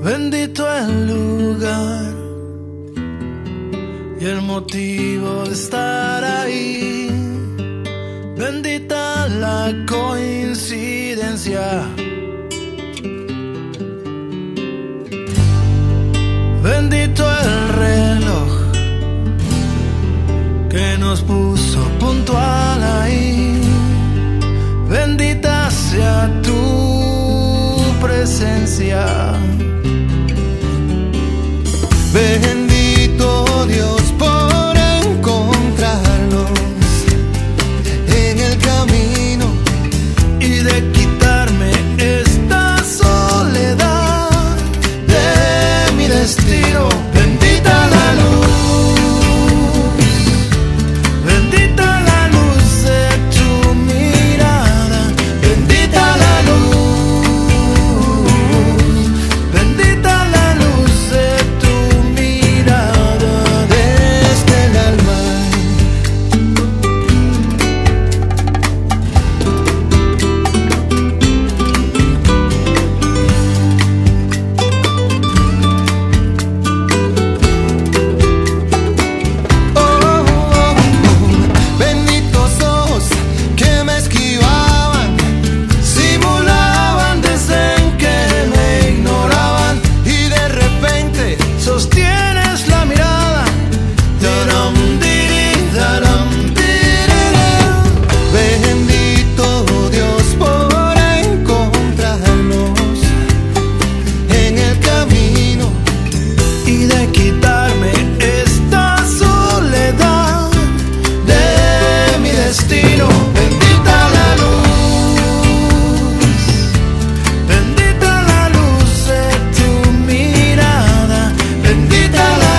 Bendito el lugar y el motivo de estar ahí. Bendita la coincidencia. Bendito el reloj que nos puso puntual ahí. Bendita sea tu presencia. Bendito Dios por encontrarnos en el camino y de quitarme esta soledad de mi destino. Bendita la luz, bendita la luz de tu mirada, bendita la luz, bendita la luz de tu mirada desde el alma. benditos ojos que me esquivaban, Simulaban desde que me ignoraban y de repente sostienes la mirada. Taram, diri, taram, diriri. bendito Dios por encontrarnos en el camino Y de quitarme esta soledad de mi destino. Bendita la luz, bendita la luz de tu mirada, bendita la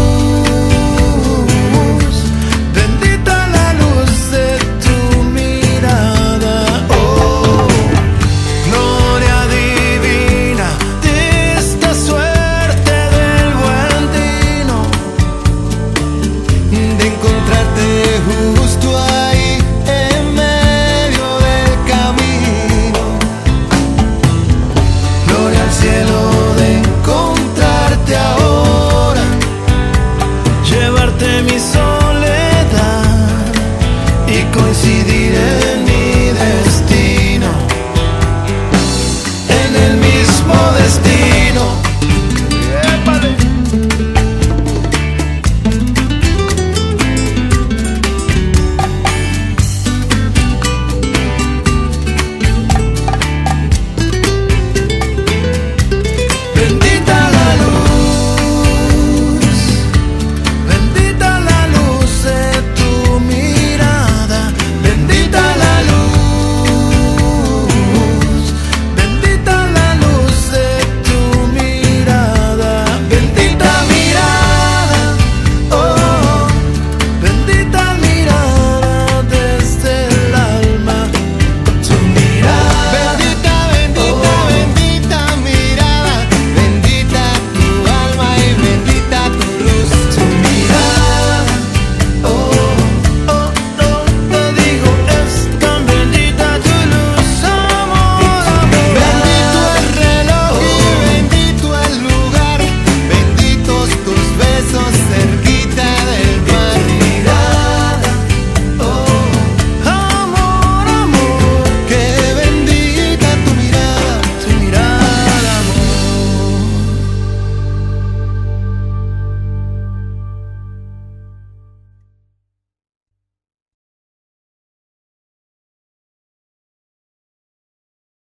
luz, bendita la luz de tu mirada. Oh, gloria divina de esta suerte del buen tino, de encontrarte justo ahí en medio del camino. gloria al cielo de encontrarte ahora, llevarte mi soledad y coincidir en mi destino, en el